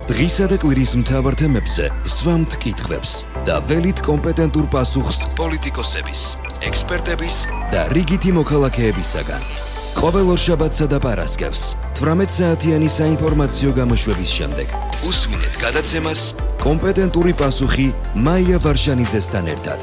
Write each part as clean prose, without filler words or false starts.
დღისა და კვირის მთავარ თემებზე სვამთ კითხვებს და ველით კომპეტენტურ პასუხს პოლიტიკოსების, ექსპერტების და რიგითი მოქალაქეებისაგან. ყოველ ორშაბათსა და პარასკევს 18 საათიანი საინფორმაციო გამოშვების შემდეგ უსმინეთ გადაცემას კომპეტენტური პასუხი მაია ვარშანიძესთან ერთად.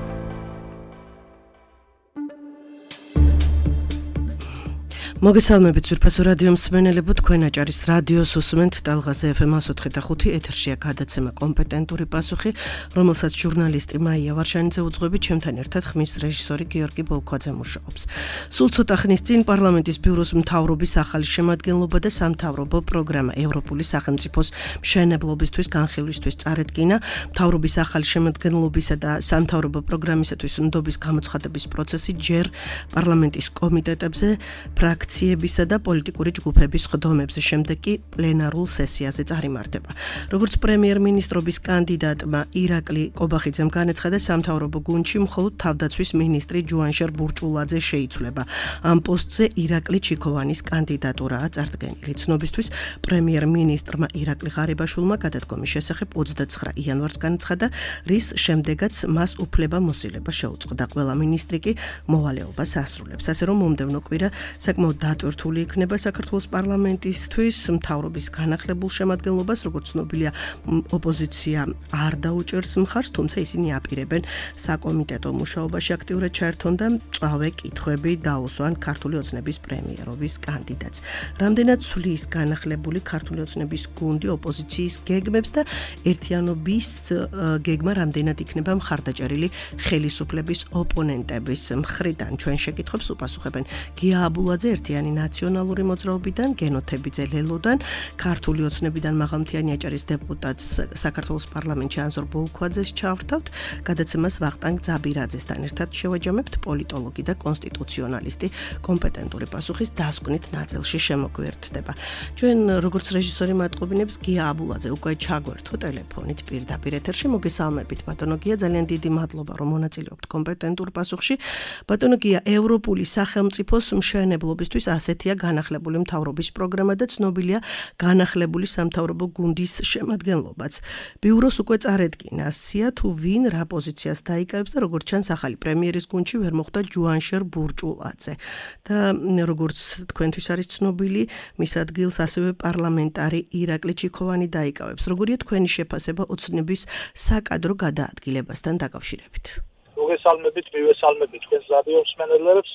მოგესალმებით ძვირფასო რადიო მსმენელებო, თქვენ აჭარის რადიოს უსმენთ ტალღაზე FM 104.5 ეთერშია გადაცემა კომპეტენტური პასუხი, რომელსაც ჟურნალისტი მაია ვარშანიძე უძღვებით, ჩემთან ერთად ხმის რეჟისორი გიორგი ბოლქვაძე მუშაობს. სულ ცოტა ხნის წინ პარლამენტის ბიუროს მთავრობის ახალი შემადგენლობა და სამთავრობო პროგრამა ევროპული სახელმწიფოს მშენებლობისთვის განხილვისთვის წარედგინა. მთავრობის ახალი შემადგენლობისა და სამთავრობო პროგრამისათვის ნდობის გამოცხადების პროცესი ჯერ პარლამენტის კომიტეტებზე ფრაქციებისა და პოლიტიკური ჯგუფების ხდომებზე, შემდეგ კი პლენარულ სესიაზე წარიმართება. როგორც პრემიერ-მინისტრობის კანდიდატმა ირაკლი კობახიძემ განაცხადა, სამთავრობო გუნდში მხოლოდ თავდაცვის მინისტრი ჯუანშერ ბურჭულაძე შეიცვლება. ამ პოსტზე ირაკლი ჩიქოვანის კანდიდატურაა წარდგენილი. ცნობისთვის პრემიერ-მინისტრმა ირაკლი ღარიბაშვილმა გადადგომის შესახებ 29 იანვარს განაცხადა, რის შემდეგაც მას უფლება-მოსილება შეუწყდა. ყველა მინისტრი კი მოვალეობას ასრულებს. ასე რომ მომდევნო კვირა საკმაოდ დატვირთული იქნება საქართველოს პარლამენტისთვის მთავრობის განახლებულ შემადგენლობას, როგორც ცნობილია, ოპოზიცია არ დაუჭერს მხარს, თუმცა ისინი აპირებენ საკომიტეტო მუშაობაში აქტიურად ჩაერთონ და მწვავე კითხვები დაუსვან ქართული ოცნების პრემიერობის კანდიდატს. რამდენად ცვლის განახლებული ქართული ოცნების გუნდი ოპოზიციის გეგმებს და ერთიანობის გეგმა რამდენად იქნება მხარდაჭერილი ხელისუფლების ოპონენტების მხრიდან? ჩვენ შეკითხვებს უპასუხებენ გია აბულაძე ერთიანი ნაციონალური მოძრაობიდან, გენოთებიძე ლელოდან, ქართული ოცნებიდან მაღალმთიანი აჭარის დეპუტატს საქართველოს პარლამენტში ანზორ ბოლქვაძეს ჩავრთავთ. გადაცემას ვახტანგ ძაბირაძესთან ერთად შევაჯამებთ, პოლიტოლოგი და კონსტიტუციონალისტი კომპეტენტური პასუხის დასკვნით ნაწილში შემოგვიერთდება. ჩვენ როგორც რეჟისორი მატყობინებს გია აბულაძე უკვე ჩაგვერთო ტელეფონით პირდაპირ ეთერში. მოგესალმებით ბატონო გია, ძალიან დიდი მადლობა რომ მონაწილეობთ კომპეტენტურ პასუხში. ბატონო გია, ევროპული სახელმწიფოს მშენებლობისთვის ასეთია განახლებული მთავრობის პროგრამა და ცნობილია განახლებული სამთავრობო გუნდის შემადგენლობაც. ბიუროს უკვე წარედგინა. სია თუ ვინ რა პოზიციას დაიკავებს და როგორც ჩანს, ახალი პრემიერის გუნდში ვერ მოხვდა ჯუანშერ ბურჭულაძე. და როგორც თქვენთვის არის ცნობილი, მის ადგილს ასევე პარლამენტარი ირაკლი ჩიქოვანი დაიკავებს. როგორია თქვენი შეფასება ოცნების საკადრო გადაადგილებასთან დაკავშირებით? მოგესალმებით, მივესალმებით თქვენს რადიო მსმენელებს.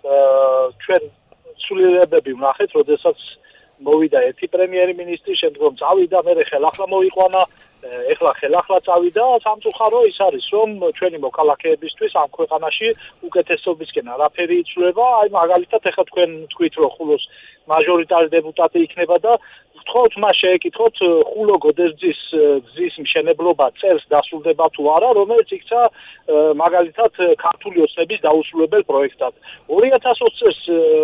ჩვენ სულიერებები ვნახეთ, როდესაც მოვიდა ერთი პრემიერ-მინისტრი, შემდგომ წავიდა, მერე ხელახლა მოიყვანა, ეხლა ხელახლა წავიდა. სამწუხარო ის არის, რომ ჩვენი მოქალაქეებისთვის ამ ქვეყანაში უკეთესობისკენ არაფერი იცვლება. აი მაგალითად, ეხლა თქვენ თქვით, რომ ხულოს მაჟორიტარი დეპუტატი იქნება და ვთხოვთ მას შეეკითხოთ, ხულო გოდერძის გზის მშენებლობა წელს დასრულდება თუ არა, რომელიც იქცა მაგალითად ქართული ოცნების დაუსრულებელ პროექტად. 2020 წელს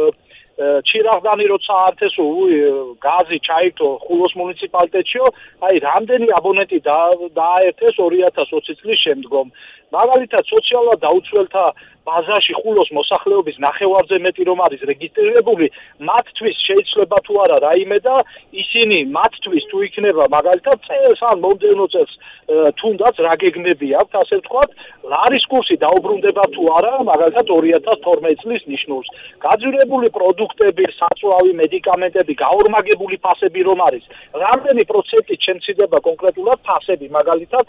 ჩირაღდანი როცა ართესო გაზი ჩაირთო ხულოს მუნიციპალიტეტშიო, აი რამდენი აბონენტი დააერთეს 2020 წლის შემდგომ. მაგალითად სოციალურად დაუცველთა ბაზაში ხულოს მოსახლეობის ნახევარზე მეტი რომ არის რეგისტრირებული, მათთვის შეიძლება თუ არა რაიმე და ისინი მათთვის თუ იქნება მაგალითად წელს ან მომდევნო წელს თუნდაც რა გეგმები აქვთ, ასე ვთქვათ, ლარის კურსი დაუბრუნდება თუ არა, მაგალითად 2012 წლის ნიშნულს. გაძვირებული პროდუქტები, საწვავი, მედიკამენტები, გაორმაგებული ფასები რომ არის, რამდენი პროცენტით შემცირდება კონკრეტულად ფასები, მაგალითად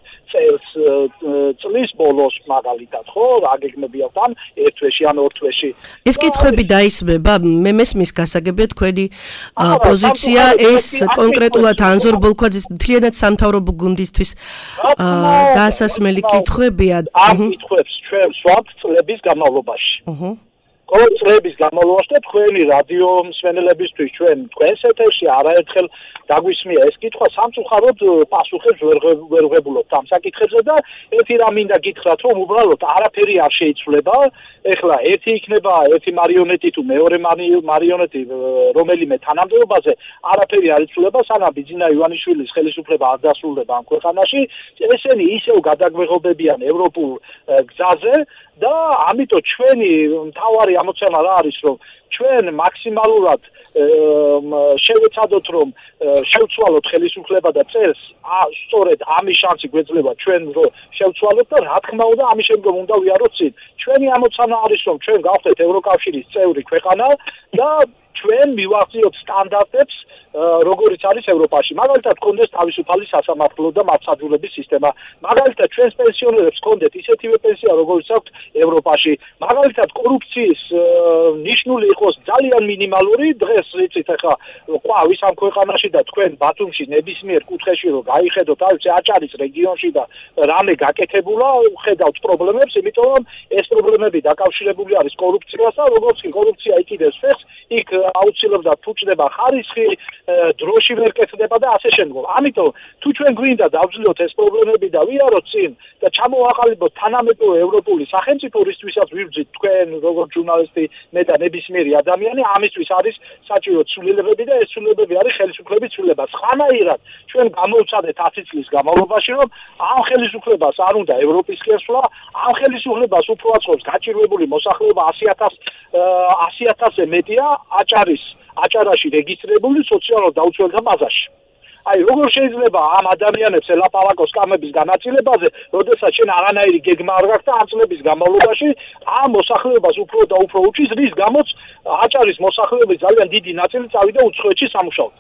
წლის ბოლოს მაგალითად, ხო, რა გეგმები აქვთ ან ერთ თვეში ან ორ თვეში. ეს კითხვები დაისმება, მე მესმის გასაგებია თქვენი პოზიცია, ეს კონკრეტულად ანზორ ბოლქვაძის მთლიანად სამთავრობო გუნდისთვის დასასმელი კითხვებია. ამ კითხვებს ჩვენ ვსვამთ წლების განმავლობაში. ყოველ წლების განმავლობაში და თქვენი რადიო მსმენელებისთვის თქვენს ეთერში არაერთხელ დაგვისმია ეს კითხვა, სამწუხაროდ პასუხებს ვერ ვღებულობთ ამ საკითხებზე და ერთი რამ მინდა გითხრათ, რომ უბრალოდ არაფერი არ შეიცვლება. ეხლა ერთი იქნება ერთი მარიონეტი თუ მეორე მარიონეტი რომელიმე თანამდებობაზე, არაფერი არ იცვლება, სანამ ბიძინა ივანიშვილის ხელისუფლება არ დასრულდება ამ ქვეყანაში. ესენი ისევ გადაგვეღობებიან ევროპულ გზაზე და ამიტომ ჩვენი მთავარი ამოცანა რა არის, რომ ჩვენ მაქსიმალურად შევეცადოთ, რომ შევცვალოთ ხელისუფლება და წელს სწორედ ამის შანსი გვეძლება ჩვენ რომ შევცვალოთ და რა თქმა უნდა ამის შემდგომ უნდა ვიაროთ წინ. ჩვენი ამოცანა არის, რომ ჩვენ გავხდეთ ევროკავშირის წევრი ქვეყანა და ჩვენ მივახციოთ სტანდარტებს როგორიც არის ევროპაში. მაგალითად, კონდეს თავისუფალი სასამართლო და მართლმსაჯულების სისტემა. მაგალითად, ჩვენს პენსიონერებს კონდეთ ისეთივე პენსია, როგორიც აქვთ ევროპაში. მაგალითად, კორუფციის ნიშნული იყოს ძალიან მინიმალური. დღეს იცით, ახლა ყვავის ამ ქვეყანაში და თქვენ ბათუმში ნებისმიერ კუთხეში რომ გაიხედოთ, აი აჭარის რეგიონში და რამე გაკეთებულა, ხედავთ პრობლემებს, იმიტომ რომ ეს პრობლემები დაკავშირებული არის კორუფციასთან, როგორც კი კორუფცია იკიდებს ფეხს, იქ აუცილებლად ფუჭდება ხარისხი, დროში ვერ კეთდება და ასე შემდგომ. ამიტომ თუ ჩვენ გვინდა დავძლოთ ეს პრობლემები და ვიაროთ წინ და ჩამოვაყალიბოთ თანამედროვე ევროპული სახელმწიფო, რისთვისაც ვიბრძვით თქვენ როგორც ჟურნალისტი, მე და ნებისმიერი ადამიანი, ამისთვის არის საჭირო ცვლილებები და ეს ცვლილებები არის ხელისუფლების ცვლილება. სხვანაირად ჩვენ გამოვცადეთ 10 წლის განმავლობაში, რომ ამ ხელისუფლებას არ უნდა ევროპის შესვლა, ამ ხელისუფლებას უფრო აწყობს გაჭირვებული მოსახლეობა 100,000-ზე მეტია აჭარაში რეგისტრირებული სოციალურ დაუცველთა ბაზაში. აი, როგორ შეიძლება ამ ადამიანებს ელაპარაკოს სკამების განაწილებაზე, როდესაც შენ არანაირი გეგმა არ გაქვს და ამ წლების განმავლობაში ამ მოსახლეობას უფრო და უფრო უჩის, რის გამოც აჭარის მოსახლეობის ძალიან დიდი ნაწილი წავიდა უცხოეთში სამუშაოდ.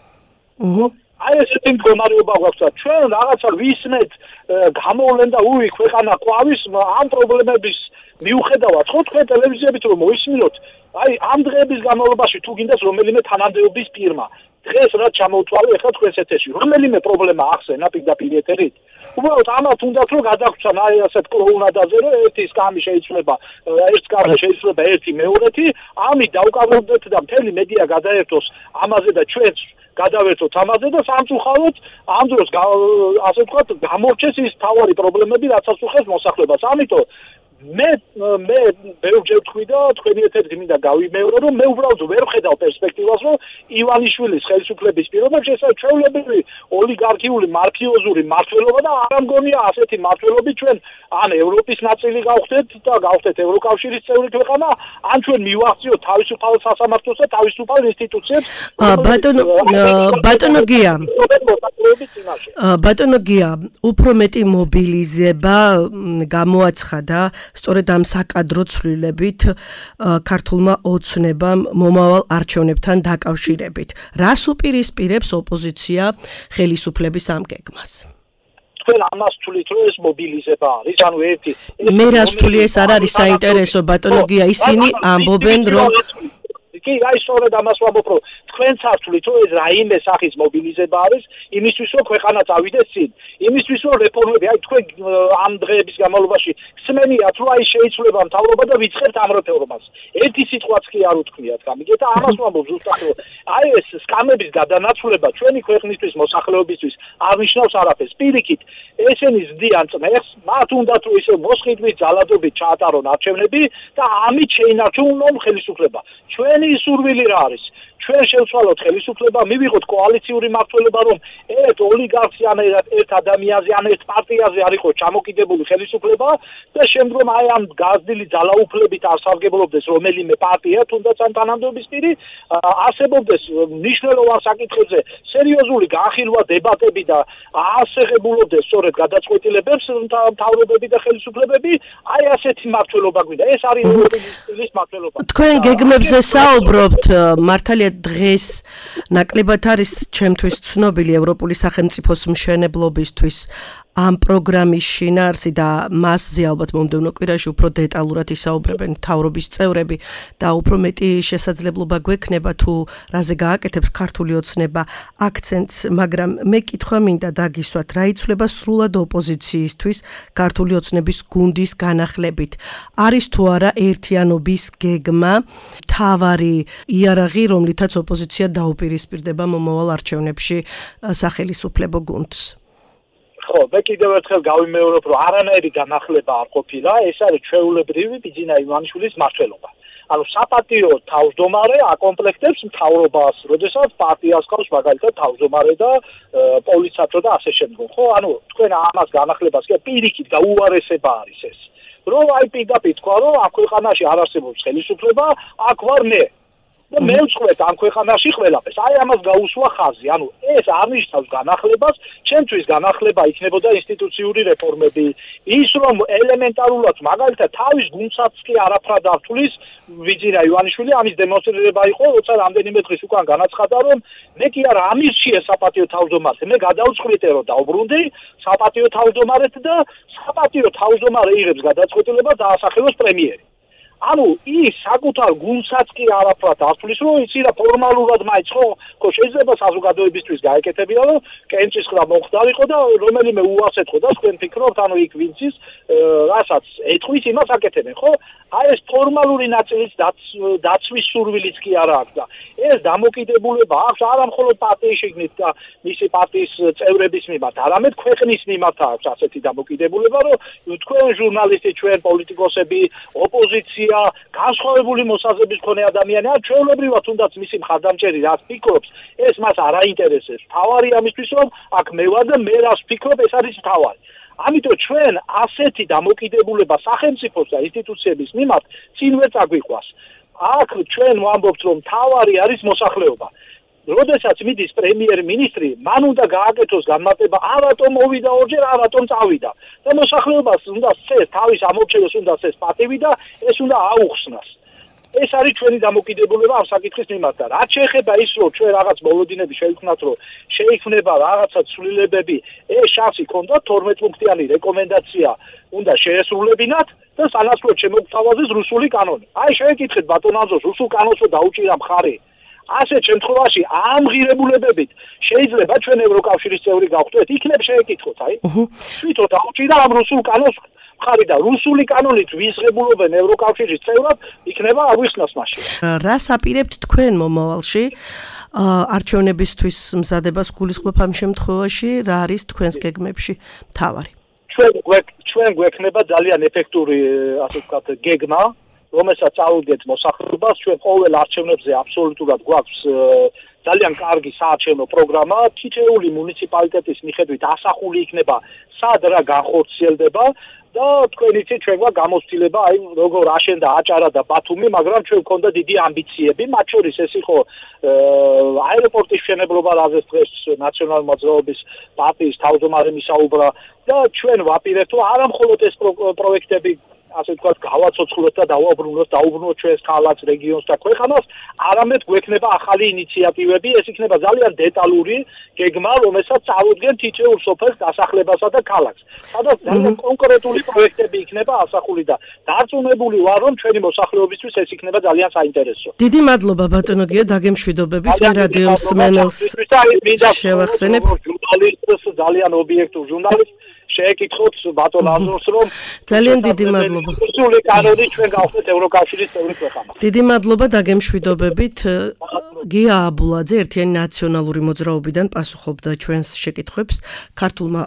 აი ესეთი მდგომარეობა გვაქვს და ჩვენ რაღაცა ვისმეთ გამოვლენ და ქვეყანა ყვავის ამ პრობლემების მიუხედავად, ხო თქვენ ტელევიზიებით რომ მოისმინოთ, აი ამ დღეების განმავლობაში თუ გინდას რომელიმე თანამდებობის ფირმა დღეს რაც ჩამოვთვალე ახლა თქვენს ეთერში რომელიმე პრობლემა ახსენა პირდაპირ ეთერით უბრალოდ ამათ უნდათ რომ გადაგცან აი ასეთ კლოუნადაზე რომ ერთი სკამი შეიძლება ერთ სკამი შეიძლება ერთი მეორეთი ამით დავკავებდეთ და მთელი მედია გადაერთოს ამაზე და ჩვენც გადავერთოთ ამაზე და სამწუხაროდ ამ დროს ასე ვთქვათ გამორჩეს ის თავარი პრობლემები რაც ასუხებს მოსახლეობას ამიტომ მე ბევრჯერ ვთქვი და თქვენი ეთერით მინდა გავიმეორო რომ მე უბრალოდ ვერ ვხედავ პერსპექტივას რომ ივანიშვილის ხელისუფლების პირობებში ეს ჩვეულებრივი ოლიგარქიული მაფიოზური მმართველობა და არ ამგონია ასეთი მმართველობით ჩვენ ან ევროპის ნაწილი გავხდეთ და გავხდეთ ევროკავშირის წევრი ქვეყანა ან ჩვენ მივახციოთ თავისუფალ სასამართლოს და თავისუფალ ინსტიტუციებს ბატონო გია უფრო მეტი მობილიზება გამოაცხადა სწორედ ამ საკადრო ცვლილებით ქართულმა ოცნებამ მომავალ არჩევნებთან დაკავშირებით. რას უპირისპირებს ოპოზიცია ხელისუფლების ამ გეგმას? თქვენ ამას თulit რომ ეს მობილიზება არის, ანუ ერთი მე რას თulit ეს არ არის საინტერესო ბატონო გია, ისინი ამბობენ რომ კი, აი სწორედ ამას ვამბობ, რომ თქვენც არ თulit რომ ეს რაიმე სახის მობილიზება არის, იმისთვის რომ ქვეყანა წავიდეს წინ, იმისთვის რომ რეფორმები, აი თქვენ ამ დღეების განმავლობაში ხსმენიათ, რომ აი შეიცვლება მთავრობა და ვიწყებთ ამ რეფორმას. ერთი სიტყვაც კი არ უთქმიათ, გამიგეთ და ამას ვამბობ ზუსტად, რომ აი ეს სკამების გადანაცვლება ჩვენი ქვეყნისთვის, მოსახლეობისთვის არ ნიშნავს არაფერს. პირიქით, ესენი ზდიან წნეხს, მათ უნდათ რომ ისე მოსყიდვით, ძალადობით ჩაატარონ არჩევნები და ამით შეინარჩუნონ ხელისუფლება. ჩვენი სურვილი რა არის? ჩვენ შევცვალოთ ხელისუფლება, მივიღოთ კოალიციური მმართველობა, რომ ერთ ოლიგარქს ან ერთ ადამიანზე ან ერთ პარტიაზე არ იყოს ჩამოკიდებული ხელისუფლება და შემდგომ აი ამ გაზრდილი ძალაუფლებით არ სარგებლობდეს რომელიმე პარტია, თუნდაც ან თანამდებობის პირი, არსებობდეს მნიშვნელოვან საკითხებზე სერიოზული განხილვა, დებატები და ასեղებულობდეს სწორედ გადაწყვეტილებებს მთავრობები და ხელისუფლებები, აი ასეთი მმართველობა გვინდა. ეს არის ევროპის სტილის მმართველობა. თქვენ გეგმებზე საუბრობთ, მართალია დღეს ნაკლებად არის ჩემთვის ცნობილი ევროპული სახელმწიფოს მშენებლობისთვის ამ პროგრამის შინაარსი და მასზე ალბათ მომდევნო კვირაში უფრო დეტალურად ისაუბრებენ მთავრობის წევრები და უფრო მეტი შესაძლებლობა გვექნება თუ რაზე გააკეთებს ქართული ოცნება აქცენტს, მაგრამ მე კითხვა მინდა დაგისვათ, რა იცვლება სრულად ოპოზიციისთვის ქართული ოცნების გუნდის განახლებით. არის თუ არა ერთიანობის გეგმა, თავარი იარაღი, რომლითაც ოპოზიცია დაუპირისპირდება მომავალ არჩევნებში სახელისუფლებო გუნდს? ხო, მე კიდევ ერთხელ გავიმეორებ, რომ არანაირი განახლება არ ყოფილა, ეს არის ჩვეულებრივი ბიძინა ივანიშვილის მმართველობა. ანუ საპატიო თავმჯდომარე აკომპლექტებს მთავრობას, როდესაც პარტიას ყავს მაგალითად თავმჯდომარე და პოლიციათო და ასე შემდგომ. ხო, ანუ თქვენ ამას განახლებას კი პირიქით გაუარესება არის ეს. რომ აი პირდაპირ თქვა რომ ამ ქვეყანაში არ არსებობს ხელისუფლება, აქ ვარ მე. და მე ვწყვეტ ამ ქვეყანაში ყველაფერს. აი ამას გაუსვა ხაზი. ანუ ეს არნიშნავს განახლებას, ჩემთვის განახლება იქნებოდა ინსტიტუციური რეფორმები. ის რომ ელემენტარულად მაგალითად თავის გუნდსაც კი არაფრად არ თulis ვიძირა ივანიშვილი ამის დემონსტრირება იყო, როცა რამდენიმე დღის უკან განაცხადა რომ მე კი არა ამირჩიე საპატიო თავმჯდომარედ, მე გადავწყვიტე რომ დავბრუნდი საპატიო თავმჯდომარედ და საპატიო თავმჯდომარე იღებს გადაწყვეტილებას დაასახელოს პრემიერი. ანუ ის საკუთარ გუნდსაც კი არაფრად არ თulis რომ იცი რა ფორმალურად მაინც ხო შეიძლება საზოგადოებისთვის გაეკეთებინა რომ კენჭისყრა მომხდარიყო და რომელიმე უასეთყო და თქვენ ფიქრობთ ანუ იქ ვინც ის რასაც ეთქვის იმას აკეთებენ ხო აი ეს ფორმალური ნაწილიც დაცვის სურვილიც კი არა აქვს და ეს დამოკიდებულება აქვს არა მხოლოდ პარტიის შიგნით და მისი პარტიის წევრების მიმართ არამედ ქვეყნის მიმართ აქვს ასეთი დამოკიდებულება რომ თქვენ ჟურნალისტი ჩვენ პოლიტიკოსები ოპოზიცია განსხვავებული მოსაზრების მქონე ადამიანი ან ჩვეულებრივად თუნდაც მისი მხარდამჭერი რაც ფიქრობს ეს მას არ აინტერესებს თავარი ამისთვის რომ აქ მე ვარ და მე რას ვფიქრობ ეს არის თავარი ამიტომ ჩვენ ასეთი დამოკიდებულება სახელმწიფოს და ინსტიტუციების მიმართ წინ ვერ წაგვიყვას აქ ჩვენ ვამბობთ რომ თავარი არის მოსახლეობა როდესაც მიდის პრემიერ-მინისტრი მან უნდა გააკეთოს განმარტება არატომ მოვიდა ორჯერ არატომ წავიდა და მოსახლეობას უნდა წეს თავის ამორჩევას უნდა წეს პატივი და ეს უნდა აუხსნას ეს არის ჩვენი დამოკიდებულება ამ საკითხის მიმართ და რაც შეეხება ის რომ ჩვენ რაღაც მოლოდინები შევიქმნათ რომ შეიქმნება რაღაცა ცვლილებები ეს შანსი ქონდა 12 პუნქტიანი რეკომენდაცია უნდა შეესრულებინათ და სანაცვლოდ შემოგთავაზეს რუსული კანონი აი შევეკითხეთ ბატონ ანზორს რუსულ კანონს რომ დაუჭირა მხარი ასეთ შემთხვევაში ამ ღირებულებებით შეიძლება ჩვენ ევროკავშირის წევრი გავხდეთ იქნებ შეეკითხოთ აი თვითონ დაუჭირა ამ რუსულ კანონს მხარი და რუსული კანონით ვისღებულობენ ევროკავშირის წევრად იქნება აგვიხსნას მაშინ რას აპირებთ თქვენ მომავალში არჩევნებისთვის მზადებას გულისხმობ ამ შემთხვევაში რა არის თქვენს გეგმებში მთავარი ჩვენ გვექნება ძალიან ეფექტური ასე ვთქვათ გეგმა რომელსაც წავუდგეთ მოსახლეობას ჩვენ ყოველ არჩევნებზე აბსოლუტურად გვაქვს ძალიან კარგი საარჩევნო პროგრამა თითოეული მუნიციპალიტეტის მიხედვით ასახული იქნება სად რა განხორციელდება და თქვენ იცით ჩვენ გვაქვს გამოცდილება აი როგორ აშენდა აჭარა და ბათუმი მაგრამ ჩვენ გვქონდა დიდი ამბიციები მათ შორის ეს იყო აეროპორტის მშენებლობა რაზეც დღეს ნაციონალური მოძრაობის პარტიის თავმჯდომარე მისაუბრა და ჩვენ ვაპირებთ რომ არა მხოლოდ ეს პროექტები ასე ვთქვათ გავაცოცხლოთ და დაუბრუნოთ ჩვენს ქალაქს, რეგიონს და ქვეყანას, არამედ გვექნება ახალი ინიციატივები, ეს იქნება ძალიან დეტალური გეგმა, რომელსაც წავუდგენ თითოეულ სოფელს, დასახლებასა და ქალაქს. სადაც ძალიან კონკრეტული პროექტები იქნება ასახული და დარწმუნებული ვარ, რომ ჩვენი მოსახლეობისთვის ეს იქნება ძალიან საინტერესო. დიდი მადლობა ბატონო გია დაგემშვიდობებით მე რადიო მსმენელს შევახსენებ ჟურნალისტს ძალიან ობიექტურ ჟურნალისტს შეეკითხოთ ბატონ აზორს რომ ძალიან დიდი მადლობა. რუსული კანონი ჩვენ გავხდეთ ევროკავშირის წევრი ქვეყანა. დიდი მადლობა დაგემშვიდობებით. გია აბულაძე ერთიანი ნაციონალური მოძრაობიდან პასუხობდა ჩვენს შეკითხვებს ქართულმა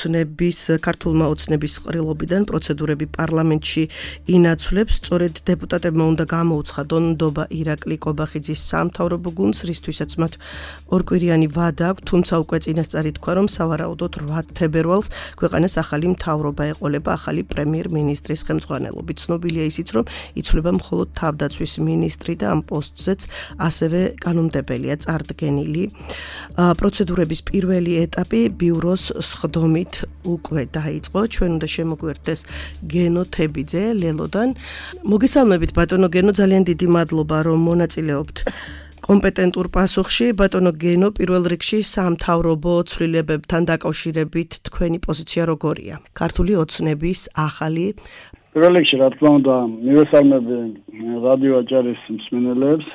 ოცნების ყრილობიდან პროცედურები პარლამენტში ინაცვლებს. სწორედ დეპუტატებმა უნდა გამოუცხადონ ნდობა ირაკლი კობახიძის სამთავრობო გუნდს, რისთვისაც მათ ორკვირიანი ვადა აქვს, თუმცა უკვე წინასწარი თქვა, რომ სავარაუდოდ 8 თებერვალს ქვეყანას ახალი მთავრობა ეყოლება ახალი პრემიერ-მინისტრის ხელმძღვანელობით. ცნობილია ისიც, რომ იცვლება მხოლოდ თავდაცვის მინისტრი და ამ პოსტზეც ასევე კანონმდებელია წარდგენილი. პროცედურების პირველი ეტაპი ბიუროს სხდომით უკვე დაიწყო. ჩვენ უნდა შემოგვერდეს გენო თებიძე ლელოდან. მოგესალმებით ბატონო გენო, ძალიან დიდი მადლობა რომ მონაწილეობთ კომპეტენტურ პასუხში. ბატონო გენო, პირველ რიგში სამთავრობო ცვლილებებთან დაკავშირებით თქვენი პოზიცია როგორია? ქართული ოცნების ახალი პირველ რიგში რა თქმა უნდა მივესალმები რადიო აჭარის მსმენელებს.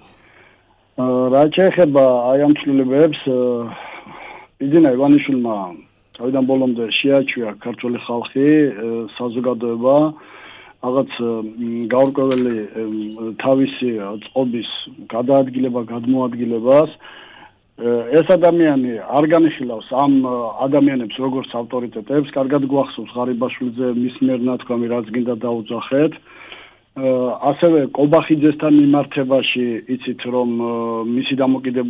რაც შეეხება აი ამ ცვლილებებს იძინა ივანიშვილმა თავიდან ბოლომდე შეაჩვია ქართული ხალხი საზოგადოება რაღაც გაურკვეველი თავისი წყობის გადმოადგილებას ეს ადამიანი არ განიხილავს ამ ადამიანებს როგორც ავტორიტეტებს, კარგად გვახსოვს ღარიბაშვილზე მის მიერ ნათქვამი რაც გინდა დაუძახეთ. ასევე კობახიძესთან მიმართებაში იცით რომ მისი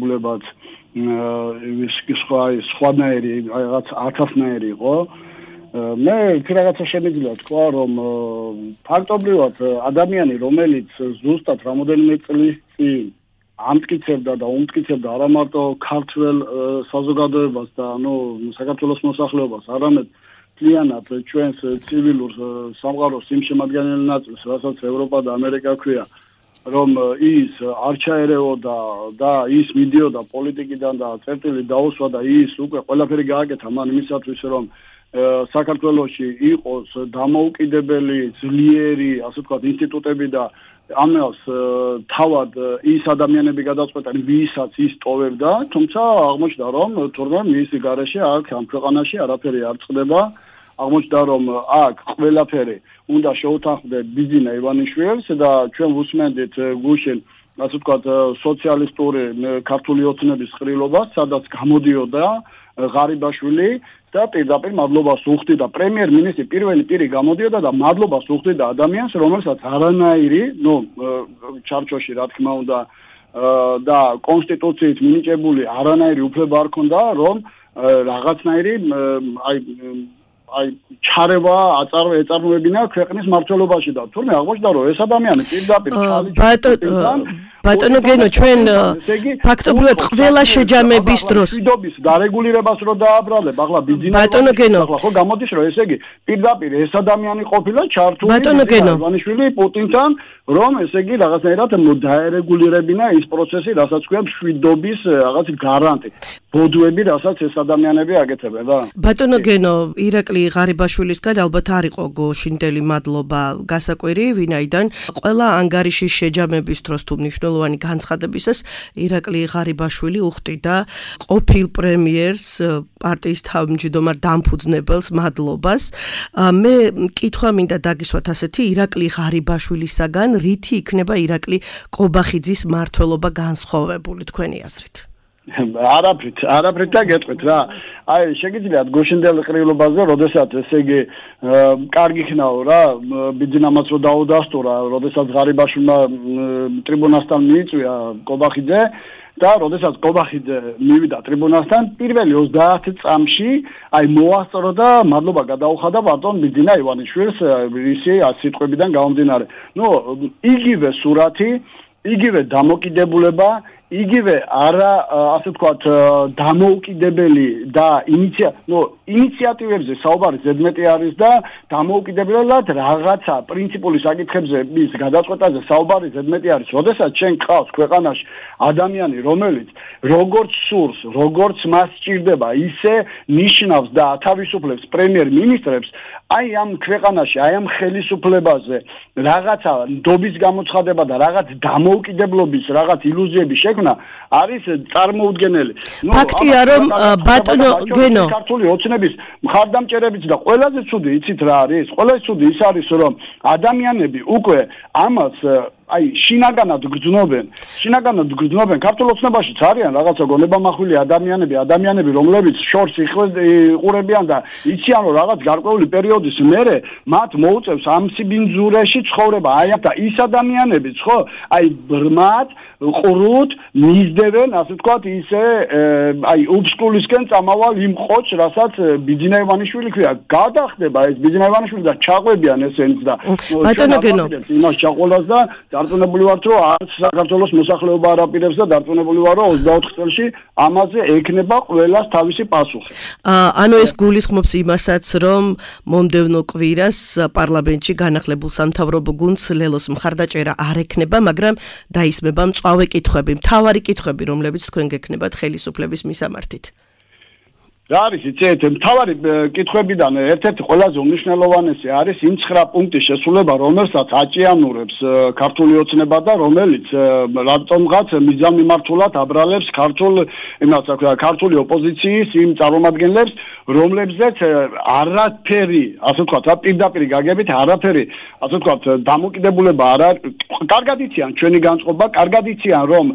დამოკიდებულებაც სხვანაირი რაღაც ათასნაირი იყო მე რაღაცა შემიძლია თქვა, რომ ფაქტობრივად ადამიანი, რომელიც ზუსტად რამოდენიმე წლის წინ ამტკიცებდა და უმტკიცებდა არა მარტო ქართველ საზოგადოებას და საქართველოს მოსახლეობას, არამედ მთლიანად ჩვენს ცივილურ სამყაროს იმ შემადგენელ ნაწილს, რასაც ევროპა და ამერიკა ქვია, რომ ის არ ჩაერეოდა და ის მიდიოდა პოლიტიკიდან და წერტილი დაუსვა და ის უკვე ყველაფერი გააკეთა მან იმისათვის, რომ საქართველოში იყოს დამოუკიდებელი, ძლიერი, ასე ვთქვათ, ინსტიტუტები და ამას თავად ის ადამიანები გადაწყვეტენ, ვისაც ის ტოვებდა, თუმცა აღმოჩნდა, რომ თურმე მისი გარეშე აქ ამ ქვეყანაში არაფერი არ წყდება. აღმოჩნდა, რომ აქ ყველაფერი უნდა შეუთანხმდე ბიძინა ივანიშვილს და ჩვენ ვუსმენდით გუშინ, ასე ვთქვათ, სოციალისტური ქართული ოცნების ყრილობას, სადაც გამოდიოდა ღარიბაშვილი და პირდაპირ მადლობას უხდიდა პრემიერ-მინისტრი პირველი პირი გამოდიოდა და მადლობას უხდიდა ადამიანს, რომელსაც არანაირი, ჩარჩოში რა თქმა უნდა და კონსტიტუციით მინიჭებული არანაირი უფლება არ ჰქონდა, რომ რაღაცნაირი ჩარევა ეწარმოებინა ქვეყნის მმართველობაში და თურმე აღმოჩნდა, რომ ეს ადამიანი პირდაპირ ბატონო გენო ჩვენ ფაქტობრივად ყველა შეჯამების დროს მშვიდობის დარეგულირებას რო დააბრალებ, ახლა ბიძინა ბატონო გენო ხო გამოდის, რომ ესე იგი პირდაპირ ეს ადამიანი ყოფილა ჩართული ბატონო გენო ივანიშვილი პუტინთან, რომ ესე იგი რაღაცნაირად დაერეგულირებინა ის პროცესი, რასაც ქვია მშვიდობის რაღაც გარანტი, ბოდვები, რასაც ეს ადამიანები აკეთებენ რა. ბატონო გენო, ირაკლი ღარიბაშვილისგან ალბათ არ იყო გოშინდელი მადლობა გასაკვირი, ვინაიდან ყველა ანგარიშის შეჯამების დროს თუ მნიშვნელოვანი განცხადებისას ირაკლი ღარიბაშვილი უხდიდა ყოფილ პრემიერს, პარტიის თავმჯდომარ დამფუძნებელს მადლობას. მე კითხვა მინდა დაგისვათ ასეთი, ირაკლი ღარიბაშვილისაგან რითი იქნება ირაკლი ყობახიძის მმართველობა განსხვავებული თქვენი აზრით? არაფრით დაგეტყვით რა. აი შეგიძლიათ გოშინდელ ყრილობაზე, როდესაც ესე იგი კარგი ხნაო რა, ბიძინამაც რო დაუდასტურა, როდესაც ღარიბაშვილმა ტრიბუნასთან მიიწვია ყობახიძე და როდესაც ყობახიძე მივიდა ტრიბუნასთან, პირველი 30 წამში აი მოასწრო და მადლობა გადაუხადა ბატონ ბიძინა ივანიშვილს ისი სიტყვებიდან გამომდინარე. იგივე სურათი, იგივე დამოკიდებულება, იგივე არა ასე ვთქვათ დამოუკიდებელი და ინიციატივებზე საუბარი ზედმეტი არის და დამოუკიდებლად რაღაცა პრინციპული საკითხებზე მის გადაწყვეტაზე საუბარი ზედმეტი არის. როდესაც ჩვენ ყავს ქვეყანაში ადამიანი, რომელიც როგორც სურს, როგორც მას სჭირდება, ისე ნიშნავს და ათავისუფლებს პრემიერ-მინისტრებს, აი ამ ქვეყანაში, აი ამ ხელისუფლებაზე რაღაცა ნდობის გამოცხადება და რაღაც დამოუკიდებლობის რაღაც ილუზიების შექმნა არის წარმოუდგენელი. ფაქტია, რომ ბატონო გენო ქართული ოცნების მხარდამჭერებიც და ყველაზე ცუდი იცით რა არის? ყველაზე ცუდი ის არის, რომ ადამიანები უკვე ამას აი შინაგანად გრძნობენ ქართულ ოცნებაშიც არიან რაღაცა გონებამახვილი ადამიანები, რომლებიც შორს იყურებიან და იციან, რომ რაღაც გარკვეული პერიოდის მერე მათ მოუწევს ამ სიბინძურეში ცხოვრება. აი და ის ადამიანებიც ხო, აი ბრმად, ყრუთ მისდევენ, ასე ვთქვათ, ისე აი უბსკულისკენ წამავალ იმ ყოჩს, რასაც ბიძინა ივანიშვილი ქვია. გადახდება ეს ბიძინა ივანიშვილი და ჩაყვებიან ესენც და ბატონო გენო იმას ჩაყოლას და დარწმუნებული ვართ, რომ არც საქართველოს მოსახლეობა არ აპირებს და დარწმუნებული ვარ, რომ 24 წელში ამაზე ექნება ყველას თავისი პასუხი. ანუ ეს გულისხმობს იმასაც, რომ მომდევნო კვირას პარლამენტში განახლებულ სამთავრობო გუნდს ლელოს მხარდაჭერა არ ექნება, მაგრამ დაისმება მწვავე კითხვები, მთავარი კითხვები, რომლებიც თქვენ გექნებათ ხელისუფლების მისამართით. რა არის იცით, მთავარი კითხვებიდან ერთ-ერთი ყველაზე უმნიშვნელოვანესი არის იმ 9 პუნქტის შესრულება, რომელსაც აჭიანურებს ქართული ოცნება და რომელიც რატომღაც მიზანმიმართულად აბრალებს ქართული ოპოზიციის იმ წარმომადგენლებს, რომლებზეც არაფერი, ასე ვთქვათ, პირდაპირ გაგებით არაფერი, ასე ვთქვათ, დამოკიდებულება არ არის. კარგად იციან ჩვენი განწყობა, კარგად იციან, რომ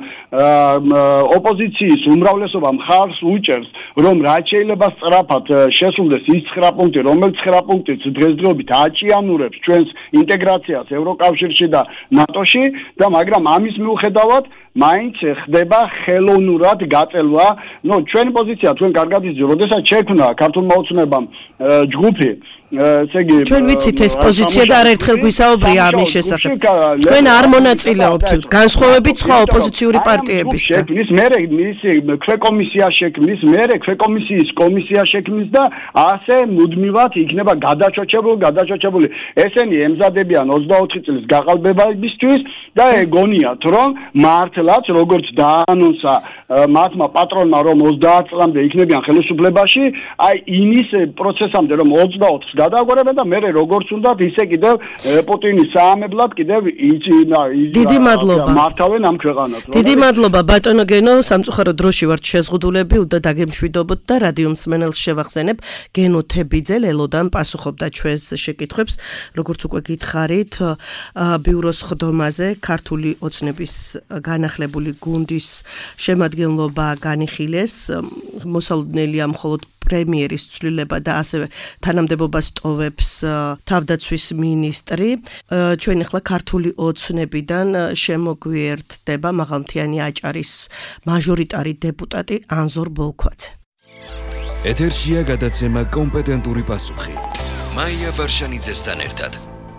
ოპოზიციის უმრავლესობა მხარს უჭერს, რომ რაც შეიძლება სწრაფად შესრულდეს ის 9 პუნქტი, რომელიც 9 პუნქტიც დღესდღეობით აჭიანურებს ჩვენს ინტეგრაციას ევროკავშირში და ნატოში და მაგრამ ამის მიუხედავად მაინც ხდება ხელოვნურად გაწელვა. ჩვენი პოზიცია თქვენ კარგად იცით, როდესაც შექმნა ქართულმა ოცნებამ ჯგუფი ესე იგი ჩვენ ვიცით ეს პოზიცია და არაერთხელ გვისაუბრია ამის შესახებ. თქვენ არ მონაწილეობთ განსხვავებით სხვა ოპოზიციური პარტიებისგან. მერე მისი ქვეკომისია შექმნის, მერე ქვეკომისიის კომისია შექმნის და ასე მუდმივად იქნება გადაჭოჭებული. ესენი ემზადებიან 24 წლის გაყალბებისთვის და ეგონიათ რომ მართლაც როგორც დაანონსა მათმა პატრონმა რომ 30 წლამდე იქნებიან ხელისუფლებაში, აი იმის პროცესამდე რომ 24 გადაგვარებენ და მე როგორც უნდათ ისე კიდევ პუტინის საამებლად კიდევ დიდი მადლობა მართავენ ამ ქვეყანას. დიდი მადლობა ბატონო გენო, სამწუხარო დროში ვართ შეზღუდულები, უნდა დაგემშვიდობოთ და რადიო მსმენელს შევახსენებ, გენო თებიძე ლელოდან პასუხობდა ჩვენს შეკითხვებს, როგორც უკვე გითხარით, ბიუროს ხდომაზე ქართული ოცნების განახლებული გუნდის შემადგენლობა განიხილეს, მოსალოდნელია მხოლოდ პრემიერის ცვლილება და ასევე თანამდებობას ტოვებს თავდაცვის მინისტრი. ჩვენ ახლა ქართული ოცნებიდან შემოგვიერთდება მაღალმთიანი აჭარის მაჟორიტარი დეპუტატი ანზორ ბოლქვაძე. ეთერშია გადაცემა კომპეტენტური პასუხი. მაია ვარშანიძესთან ერთად.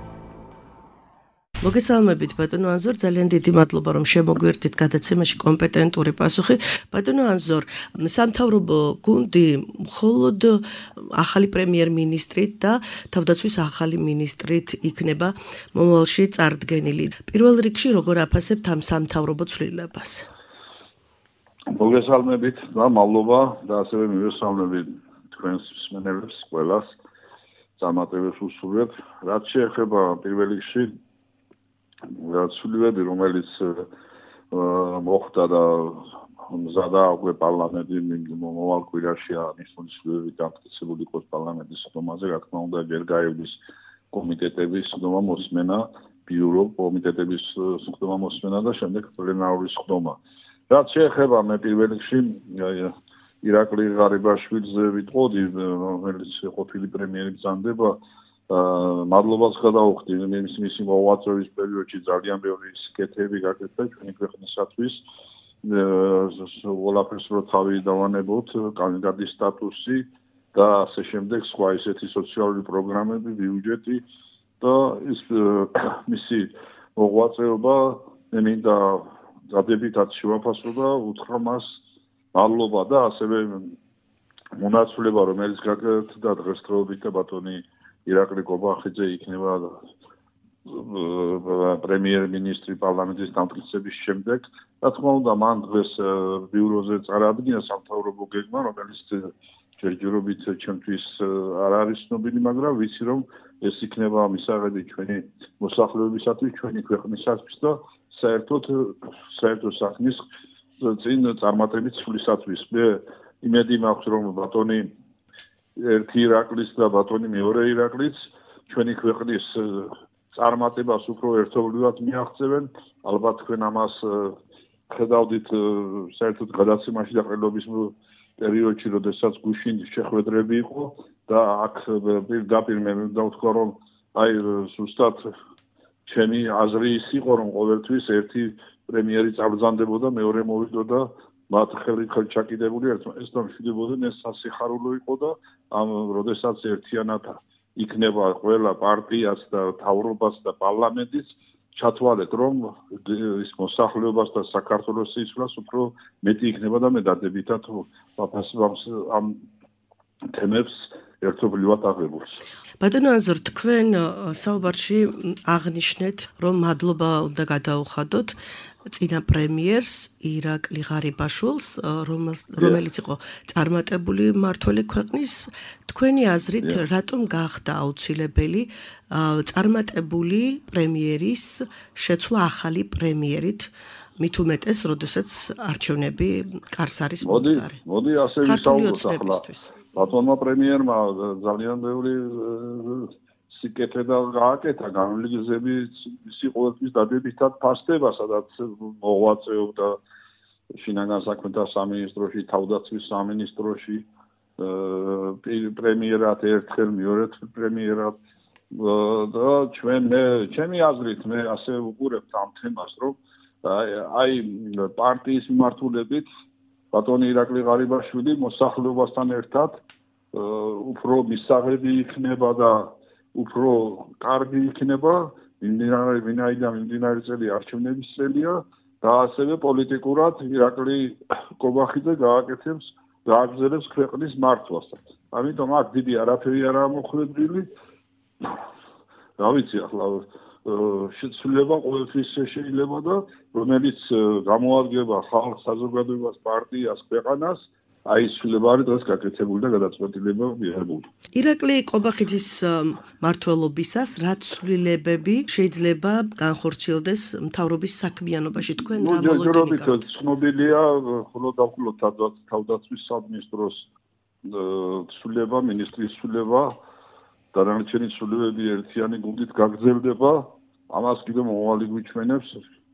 მოგესალმებით ბატონო ანზორ, ძალიან დიდი მადლობა რომ შემოგვიერთდით გადაცემაში კომპეტენტური პასუხი. ბატონო ანზორ, სამთავრობო გუნდი მხოლოდ ახალი პრემიერ-მინისტრით და თავდაცვის ახალი მინისტრით იქნება მომავალში წარდგენილი. პირველ რიგში როგორ აფასებთ ამ სამთავრობო ცვლილებას? მოგესალმებით და მადლობა და ასევე მივესალმებით თქვენს მსმენელებს ყველას. წარმატებებს უსურვებ. რაც შეეხება პირველ რიგში ცვლილებები, რომელიც მოხდა და მზადა უკვე პარლამენტი მომავალ კვირაში აღნიშნული ცვლილებები დამტკიცებული იყოს პარლამენტის ხდომაზე, რა თქმა უნდა, ჯერ გაივლის კომიტეტების ხდომა მოსმენა, ბიურო კომიტეტების ხდომა მოსმენა და შემდეგ პლენარული ხდომა. რაც შეეხება მე პირველ რიგში ირაკლი ღარიბაშვილზე ვიტყოდი, რომელიც ყოფილი პრემიერი ბრძანდება, მადლობას გადავხდი მისი მოღვაწეობის პერიოდში ძალიან ბევრი სიკეთეები გაკეთდა ჩვენი ქვეყნისათვის. ყველაფერს რო თავი დავანებოთ, კანდიდატის სტატუსი და ასე შემდეგ სხვა ისეთი სოციალური პროგრამები, ბიუჯეტი და ის მისი მოღვაწეობა მე მინდა დადებითად შევაფასო და უთხრა მას მადლობა და ასევე მონაცვლება რომელიც გაკეთდა დღესდღეობით და ბატონი ირაკლი კობახიძე იქნება პრემიერ-მინისტრი პარლამენტის დამტკიცების შემდეგ. რა თქმა უნდა, მან დღეს ბიუროზე წარადგინა სამთავრობო გეგმა, რომელიც ჯერჯერობით ჩემთვის არ არის ცნობილი, მაგრამ ვიცი რომ ეს იქნება მისაღები ჩვენი მოსახლეობისათვის, ჩვენი ქვეყნისათვის და საერთო საქმის წინ წარმატებით ცვლისათვის. მე იმედი მაქვს რომ ბატონი ერთი ირაკლის და ბატონი მეორე ირაკლის ჩვენი ქვეყნის წარმატებას უფრო ერთობლივად მიაღწევენ. ალბათ თქვენ ამას ხედავდით საერთოდ გადაცემაში და ყრილობის პერიოდში, როდესაც გუშინ შეხვედრები იყო და აქ პირდაპირ მე დავთქვა რომ აი ზუსტად ჩემი აზრი ის იყო რომ ყოველთვის ერთი პრემიერი წაბრძანდებოდა, მეორე მოვიდოდა მათ ხელჩაკიდებული ერთმანეთთან მშვიდებოდნენ, ეს სასიხარულო იყო და ამ როდესაც ერთიანად იქნება ყველა პარტიაც და მთავრობაც და პარლამენტიც ჩათვალეთ რომ ის მოსახლეობას და საქართველოს სიცვლას უფრო მეტი იქნება და მე დადებითად ამ თემებს ერთობლივად აღებულს. ბატონო ანზორ, თქვენ საუბარში აღნიშნეთ რომ მადლობა უნდა გადაუხადოთ წინა პრემიერს ირაკლი ღარიბაშვილს, რომელიც იყო წარმატებული მმართველი ქვეყნის. თქვენი აზრით რატომ გახდა აუცილებელი წარმატებული პრემიერის შეცვლა ახალი პრემიერით, მით უმეტეს, როდესაც არჩევნები კარს არის მომდგარი? მოდი ასე ვისაუბროთ ახლა. ბატონმა პრემიერმა ძალიან ბევრი სიკეთე და გააკეთა განვლიგზები ისი ყოველთვის დადებითად ფასდება, სადაც მოღვაწეობდა შინაგან საქმეთა სამინისტროში, თავდაცვის სამინისტროში, პრემიერად ერთხელ, მეორეთხელ პრემიერად და ჩემი აზრით მე ასე უყურებთ ამ თემას, რომ აი პარტიის მიმართულებით ბატონი ირაკლი ღარიბაშვილი მოსახლეობასთან ერთად უფრო მისაღები იქნება და უფრო კარგი იქნება ვინაიდან მიმდინარე წელი არჩევნების წელია და ასევე პოლიტიკურად ირაკლი კობახიძე გააგრძელებს ქვეყნის მართვას. ამიტომ აქ დიდი არაფერი არაა მოხდებული. რა ვიცი ახლა შეცვლილება ყოველთვის შეიძლება და რომელიც გამოადგება ხალხს, საზოგადოებას, პარტიას, ქვეყანას აი ცვლილება არის დღეს გაკეთებული და გადაწყვეტილება მიღებული. ირაკლი კობახიძის მმართველობისას რა ცვლილებები შეიძლება განხორციელდეს მთავრობის საქმიანობაში თქვენ რა მოლოდინი გაქვთ? ცნობილია ხოლო თავდაცვის სამინისტროს ცვლილება, მინისტრის ცვლილება დანარჩენი ცვლილებები ერთიანი გუნდით გაგრძელდება. ამას კიდევ მომავალი გვიჩვენებს.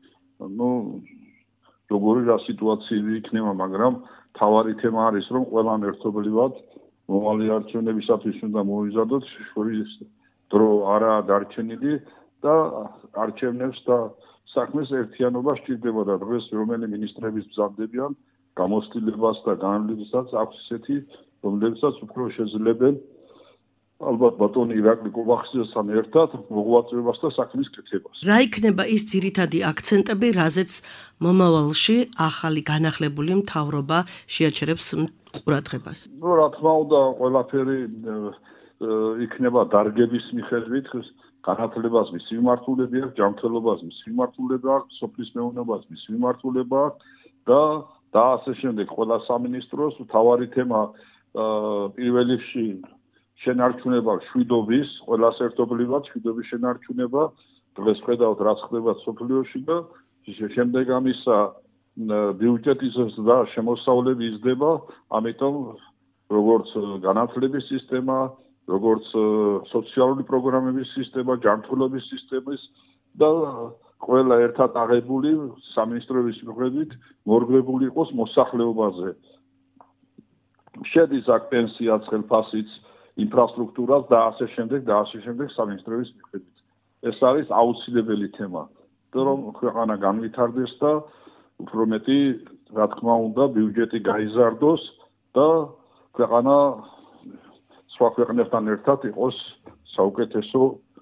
როგორი რა სიტუაცია იქნება, მაგრამ თავარი თემა არის, რომ ყველამ ერთობლივად მომავალი არჩევნებისათვის უნდა მოიზადოთ, შორის დრო არაა დარჩენილი და არჩევნებს და საქმეს ერთიანობა სჭირდება და დღეს რომელი მინისტრების ბრძანდებიან გამოცდილებას და განვლილებას აქვს ისეთი, რომლებსაც უფრო შეძლებენ ალბათ ბატონი ირაკლი კობახიძესთან ერთად მოღვაწეობას და საქმის კეთებას. რა იქნება ის ძირითადი აქცენტები, რაზეც მომავალში ახალი განახლებული მთავრობა შეაჩერებს ყურადღებას? რა თქმა უნდა, ყველაფერი იქნება დარგების მიხედვით, განათლებას მის მიმართულება აქვს, ჯანმრთელობას მის მიმართულება აქვს, სოფლის მეურნეობას მის მიმართულება აქვს და ასე შემდეგ. ყველა სამინისტროს მთავარი თემა პირველ რიგში შენარჩუნება შვიდობის, ყველას ერთობლივად შვიდობის შენარჩუნება, დღეს ხედავთ რაც ხდება სოფლიოში და შემდეგ ამისა ბიუჯეტის და შემოსავლები იზრდება, ამიტომ როგორც განათლების სისტემა, როგორც სოციალური პროგრამების სისტემა, ჯანმრთელობის სისტემის და ყველა ერთად აღებული სამინისტროების მიხედვით მორგებული იყოს მოსახლეობაზე. შედის აქ პენსიაც, ხელფასიც, ინფრასტრუქტურას და ასე შემდეგ სამინისტროების მიხედვით. ეს არის აუცილებელი თემა, რომ ქვეყანა განვითარდეს და უფრო მეტი, რა თქმა უნდა, ბიუჯეტი გაიზარდოს და ქვეყანა სხვა ქვეყნებთან ერთად იყოს საუკეთესო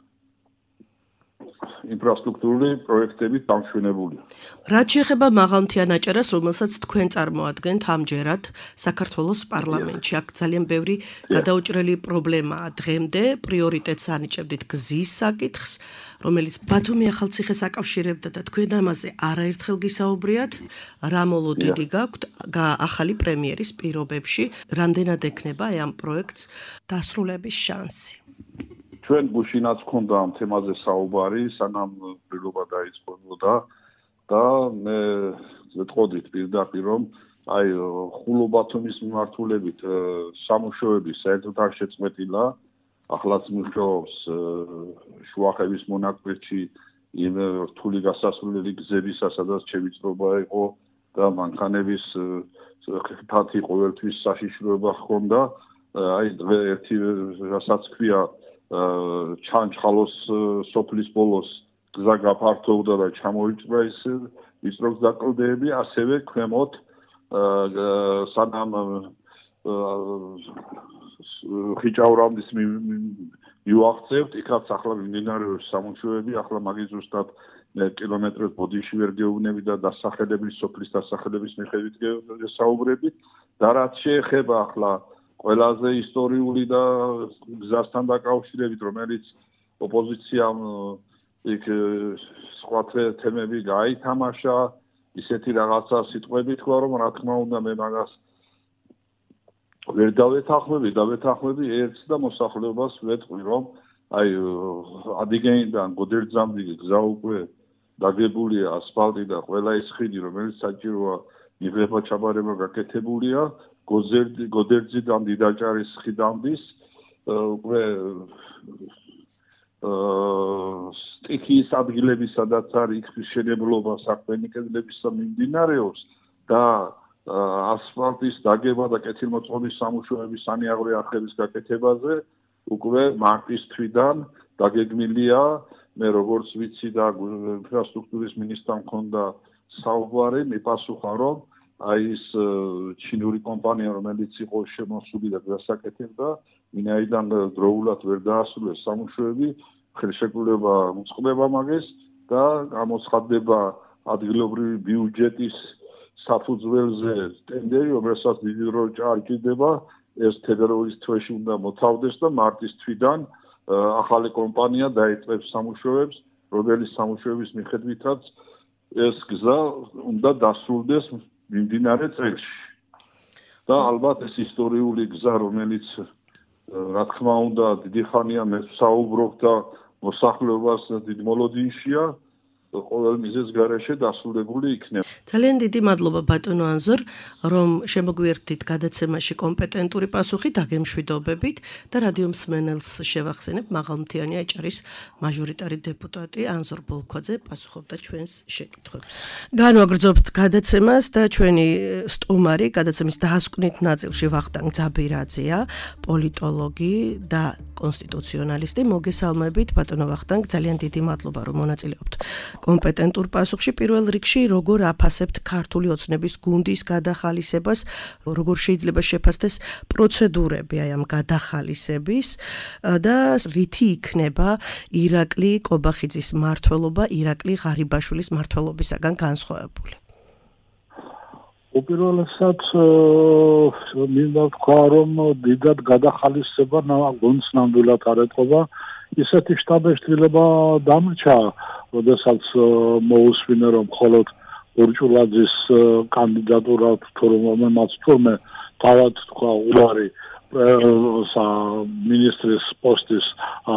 ინფრასტრუქტურული პროექტებით დამშვენებული. რაც შეეხება მაღალმთიან აჭარას, რომელსაც თქვენ წარმოადგენთ ამჯერად საქართველოს პარლამენტში, აქ ძალიან ბევრი გადაუჭრელი პრობლემაა დღემდე, პრიორიტეტს ანიჭებდით გზის საკითხს, რომელიც ბათუმი ახალციხეს აკავშირებდა და თქვენ ამაზე არაერთხელ გისაუბრიათ, რა მოლოდინი გაქვთ ახალი პრემიერის პირობებში, რამდენად ექნება ამ პროექტს დასრულების შანსი? ჩვენ გუშინაც ქონდა ამ თემაზე საუბარი, სანამ პირობა დაიწყებოდა და მე ვეთყოდით პირდაპირ, რომ აი ხულო-ბათუმის მიმართულებით სამუშაოები საერთოდ არ შეწყვეტილა, ახლაც მუშაობს შუახევის მონაკვეთში იმ რთული გასასვლელი გზებისა, სადაც შევიწრობა იყო და მანქანების ხიფათი ყოველთვის საშიშროება ჰქონდა, აი დღე ერთი რასაც ქვია ჩანჩხალოს სოფლის ბოლოს გზა გაფართოვდა და ჩამოიწვა ის ვიწრო დაკლდეები, ასევე ქვემოთ სანამ ხიჭაურამდის მივაღწევთ, იქაც ახლა მიმდინარეობს სამუშაოები, ახლა მაგის ზუსტად კილომეტრებს ბოდიში ვერ გეუბნები და დასახელების სოფლის დასახელების მიხედვით გესაუბრებით და რაც შეეხება ახლა ყველაზე ისტორიული და გზასთან დაკავშირებით, რომელიც ოპოზიციამ იქ სხვა თემები გაითამაშა, ისეთი რაღაცა სიტყვები თქვა, რომ რა თქმა უნდა მე მაგას ვერ დავეთანხმები ერთს და მოსახლეობას ვეთყვი, რომ აი ადიგეიდან გოდერძამდე გზა უკვე დაგებულია ასფალტი და ყველა ის ხიდი, რომელიც საჭიროა მიღება ჩაბარება გაკეთებულია, გოდერძიდან დიდაჭარის ხიდამდის უკვე სტიქიის ადგილები, სადაც არის მშენებლობა საქმენი კედლებისა მიმდინარეობს და ასფალტის დაგება და კეთილმოწყობის სამუშაოების სანიაღვრე არხების გაკეთებაზე უკვე მარტის თვიდან დაგეგმილია. მე როგორც ვიცი და ინფრასტრუქტურის მინისტრთან მქონდა საუბარი, მიპასუხა, რომ აი ეს ჩინური კომპანია, რომელიც იყო შემოსული და გასაკეთებდა, ვინაიდან დროულად ვერ დაასრულეს სამუშაოები, ხელშეკრულება უწყდება მაგას და გამოცხადდება ადგილობრივი ბიუჯეტის საფუძველზე ტენდერი, რომელსაც დიდი დრო არ ჭირდება, ეს თებერვლის თვეში უნდა მოთავდეს და მარტის თვიდან ახალი კომპანია დაიწყებს სამუშაოებს, რომელიც სამუშაოების მიხედვითაც ეს გზა უნდა დასრულდეს მიმდინარე წელში. და ალბათ ეს ისტორიული გზა, რომელიც რა თქმა უნდა დიდი ხანია მე საუბრობ და მოსახლეობას დიდ მოლოდინშია, ყოველ მიზეზს გარეშე დასრულებული იქნება. ძალიან დიდი მადლობა ბატონო ანზორ, რომ შემოგვიერთდით გადაცემაში კომპეტენტური პასუხი დაგემშვიდობებით და რადიო მსმენელს შევახსენებ, მაღალმთიანი აჭარის მაჟორიტარი დეპუტატი ანზორ ბოლქვაძე პასუხობდა ჩვენს შეკითხვებს. განვაგრძობთ გადაცემას და ჩვენი სტუმარი გადაცემის დასკვნით ნაწილში ვახტანგ ძაბირაძეა, პოლიტოლოგი და კონსტიტუციონალისტი. მოგესალმებით ბატონო ვახტანგ, ძალიან დიდი მადლობა რომ მონაწილეობთ კომპეტენტურ პასუხში. პირველ რიგში როგორ აფასებთ ქართული ოცნების გუნდის გადახალისებას, როგორ შეიძლება შეფასდეს პროცედურები აი ამ გადახალისების და რითი იქნება ირაკლი კობახიძის მმართველობა ირაკლი ღარიბაშვილის მმართველობისაგან განსხვავებული? უპირველესად მინდა ვთქვა, რომ დიდად გადახალისება გუნდს ნამდვილად არ ეტყობა. ისეთი შტაბეშტილება დამრჩა, როდესაც მოусვინა, რომ მხოლოდ ბურჭულაძის კანდიდატურა თურმე თავად თქვა უარი მინისტრის პოსტის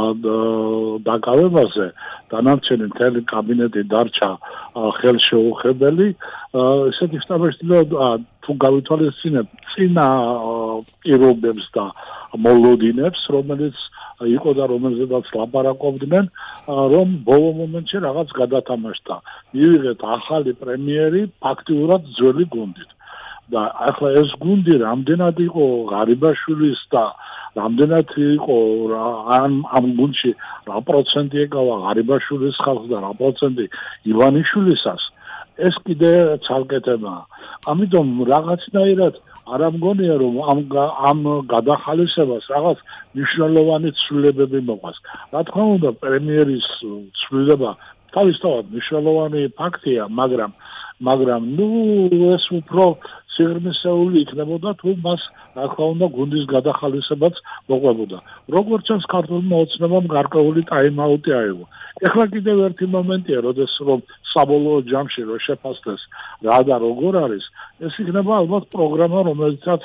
დაკავებაზე, დანარჩენი მთელი კაბინეტი დარჩა ხელშეუხებელი. ესეთი შტაბეშტილება თუ გავითვალისწინებთ წინა პირობებს და მოლოდინებს, რომელიც იყო და რომელზედაც ლაპარაკობდნენ, რომ ბოლო მომენტში რაღაც გადათამაშდა. მივიღეთ ახალი პრემიერი ფაქტიურად ძველი გუნდით. და ახლა ეს გუნდი რამდენად იყო ღარიბაშვილის და რამდენად იყო ამ გუნდში რა პროცენტი ეკავა ღარიბაშვილის ხალხს და რა პროცენტი ივანიშვილისას, ეს კიდე ცალკე თემაა. ამიტომ რაღაცნაირად არ ამგონია, რომ ამ გადახალისებას რაღაც მნიშვნელოვანი ცვლილებები მოყვას. რა თქმა უნდა, პრემიერის ცვლილება თავისთავად მნიშვნელოვანი ფაქტია, მაგრამ ეს უფრო სიღრმისეული იქნებოდა, თუ მას რა თქმა უნდა გუნდის გადახალისებაც მოყვებოდა. როგორც ჩანს, ქართულმა ოცნებამ გარკვეული ტაიმაუტი აიღო. ეხლა კიდევ ერთი მომენტია, როდესაც რომ საბოლოო ჯამში რო შეფასდეს რა და როგორ არის, ეს იქნება ალბათ პროგრამა, რომელიცაც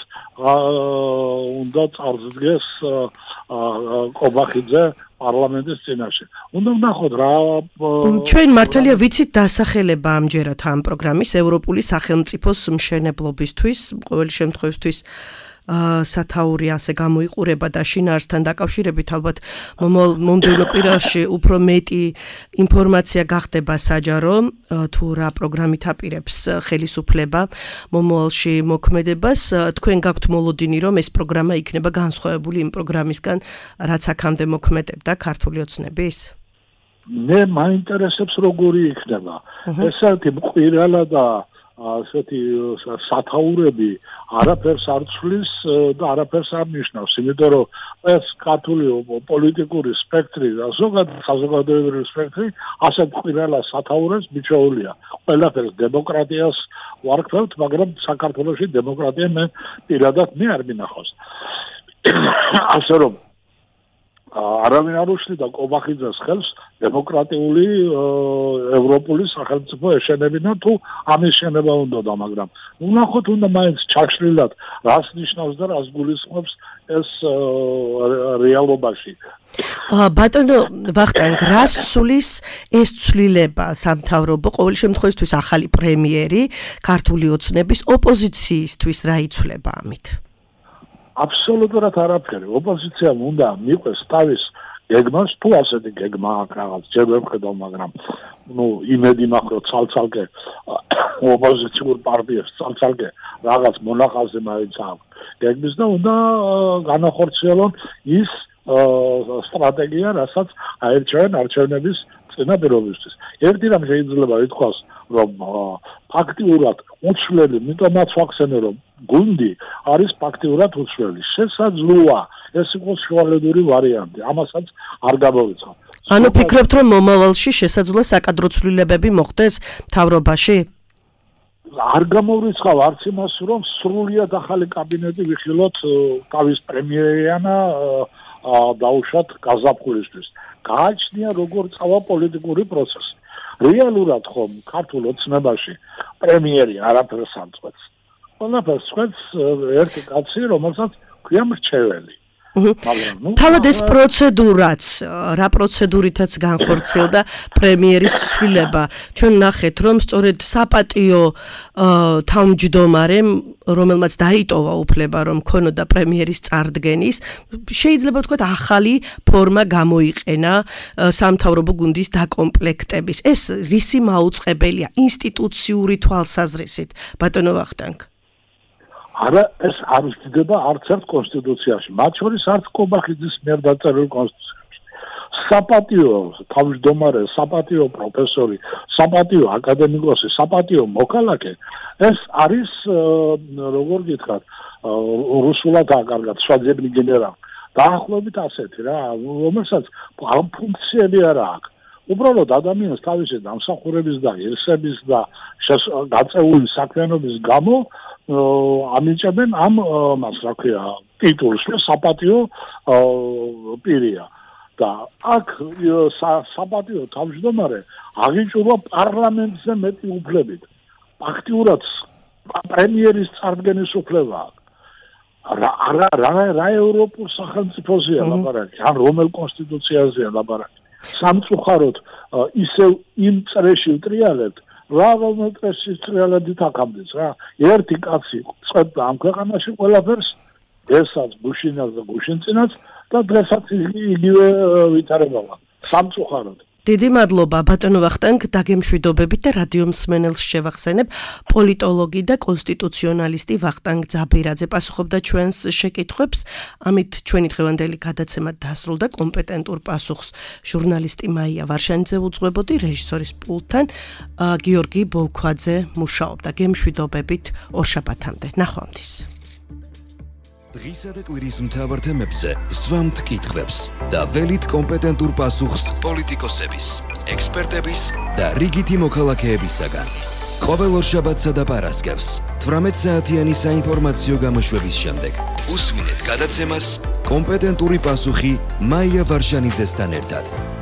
უნდა წარსდგეს კობახიძე პარლამენტის წინაშე. უნდა ვნახოთ რა ჩვენ მართალია ვიცით დასახელება ამჯერად ამ პროგრამის ევროპული სახელმწიფოს მშენებლობისთვის, ყოველ შემთხვევისთვის სათაური ასე გამოიყურება და შინაარსთან დაკავშირებით ალბათ მომდევნო კვირაში უფრო მეტი ინფორმაცია გახდება საჯარო, თუ რა პროგრამით აპირებს ხელისუფლება მომავალში მოქმედებას. თქვენ გაქვთ მოლოდინი, რომ ეს პროგრამა იქნება განსხვავებული იმ პროგრამისგან, რაც აქამდე მოქმედებდა ქართული ოცნების? მე მაინტერესებს როგორი იქნება. ესეთი მყირალა და ასეთი სათაურები არაფერს არ ცვლის და არაფერს არ ნიშნავს, იმიტომ რომ ეს ქართული პოლიტიკური სპექტრი და საზოგადოებრივი სპექტრი ასეთ მყირალა სათაურებს მიჩვეულია. ყველაფერს დემოკრატიას ვარქმევთ, მაგრამ საქართველოში დემოკრატია მე პირადად არ მინახავს. ასე რომ არავინ არ უშლიდა კობახიძეს ხელს დემოკრატიული ევროპული სახელმწიფო ეშენებინა, თუ ამის შენება უნდოდა, მაგრამ ვნახოთ, უნდა მაინც ჩაშლილად რას ნიშნავს და რას გულისხმობს ეს რეალობაში. ბატონო ვახტანგ, რას სulis ეს ცვლილება სამთავრობო, ყოველ შემთხვევაში ახალი პრემიერი ქართული ოცნების ოპოზიციისთვის რა იცვლება ამით? აბსოლუტურად არაფერი. ოპოზიციამ უნდა მიყვეს თავის გეგმას, თუ ასეთი გეგმა აქვს რაღაც, ჯერ ვერ ვხედავ, მაგრამ იმედი მაქვს, რომ ცალ-ცალკე ოპოზიციურ პარტიებს ცალ-ცალკე რაღაც მონახაზი მაინც აქვს გეგმის და უნდა განახორციელონ ის სტრატეგია, რასაც აერჩევენ არჩევნების წინაპირობისთვის. ერთი რამ შეიძლება ითქვას, რომ ფაქტიურად უცვლელი, მიტომაც ვახსენე რომ გუნდი არის ფაქტიურად უცვლელი. შესაძლოა ეს იყოს შუალედური ვარიანტი. ამასაც არ გამოვიწყო. ანუ ფიქრობთ რომ მომავალში შესაძლოა საკადრო ცვლილებები მოხდეს მთავრობაში? არ გამოვრიცხავ არც იმას რომ სრულიად ახალი კაბინეტი ვიხილოთ თავის პრემიერიანა დაუშვათ გაზაფხულისთვის. გააჩნია როგორ წავა პოლიტიკური პროცესი. რეალურად ხომ ქართულ ოცნებაში პრემიერი არაფერს ამწყვეტს. ყველაფერს წყვეტს ერთი კაცი, რომელსაც ქვია მრჩეველი. თავად ეს პროცედურაც, რა პროცედურითაც განხორციელდა პრემიერის ცვლილება. ჩვენ ნახეთ, რომ სწორედ საპატიო თავმჯდომარემ, რომელმაც დაიტოვა უფლება, რომ ქონოდა პრემიერის წარდგენის, შეიძლება ვთქვათ, ახალი ფორმა გამოიყენა სამთავრობო გუნდის დაკომპლექტების. ეს რისი მაუწყებელია ინსტიტუციური თვალსაზრისით, ბატონო ვახტანგ? არა, ეს არ ვждდება არც ერთ კონსტიტუციაში, მათ შორის არც კობახიძის მიერ დაწერილ კონსტიტუციაში. საპატიო თავმჯდომარე, საპატიო პროფესორი, საპატიო აკადემიკოსი, საპატიო მოქალაქე, ეს არის როგორ გითხრათ, რუსულად აკარგად, სვაძებნი გენერალი. დაახლოებით ასეთი რა, რომელსაც ფუნქციები არ აქვს. უბრალოდ ადამიანს თავისი დამსახურების და ღირსების და გაწეული საქმიანობის გამო ამიჭებენ ამ მას რა ქვია ტიტულს საპატიო პირია და აქ საპატიო თავმჯდომარე აღიჭურვა პარლამენტზე მეტი უფლებით. ფაქტიურად პრემიერის წარდგენის უფლება რა ევროპულ სახელმწიფოზეა ლაპარაკი, ან რომელ კონსტიტუციაზეა ლაპარაკი. სამწუხაროდ ისევ იმ წრეში ვტრიალებთ, რომელ წრეში ტრიალებით აქამდეც რა. ერთი კაცი წვეთდა ამ ქვეყანაში ყველაფერს, დღესაც გუშინას და გუშინწინაც და დღესაც იგივე ვითარებალა. სამწუხაროდ. დიდი მადლობა ბატონო ვახტანგ, დაგემშვიდობებით და რადიო მსმენელს შევახსენებ, პოლიტოლოგი და კონსტიტუციონალისტი ვახტანგ ძაბირაძე პასუხობდა ჩვენს შეკითხვებს. ამით ჩვენი დღევანდელი გადაცემა დასრულდა. კომპეტენტურ პასუხს ჟურნალისტი მაია ვარშანიძე უძღვებოდი, რეჟისორის პულტთან გიორგი ბოლქვაძე მუშაობდა. გემშვიდობებით ორშაბათამდე. ნახვამდის. დღისა და კვირის მთავარ თემებზე სვამთ კითხვებს და ველით კომპეტენტურ პასუხს პოლიტიკოსების, ექსპერტების და რიგითი მოქალაქეებისაგან. ყოველ ორშაბათსა და პარასკევს 18 საათიანი საინფორმაციო გამოშვების შემდეგ უსმინეთ გადაცემას კომპეტენტური პასუხი მაია ვარშანიძესთან ერთად.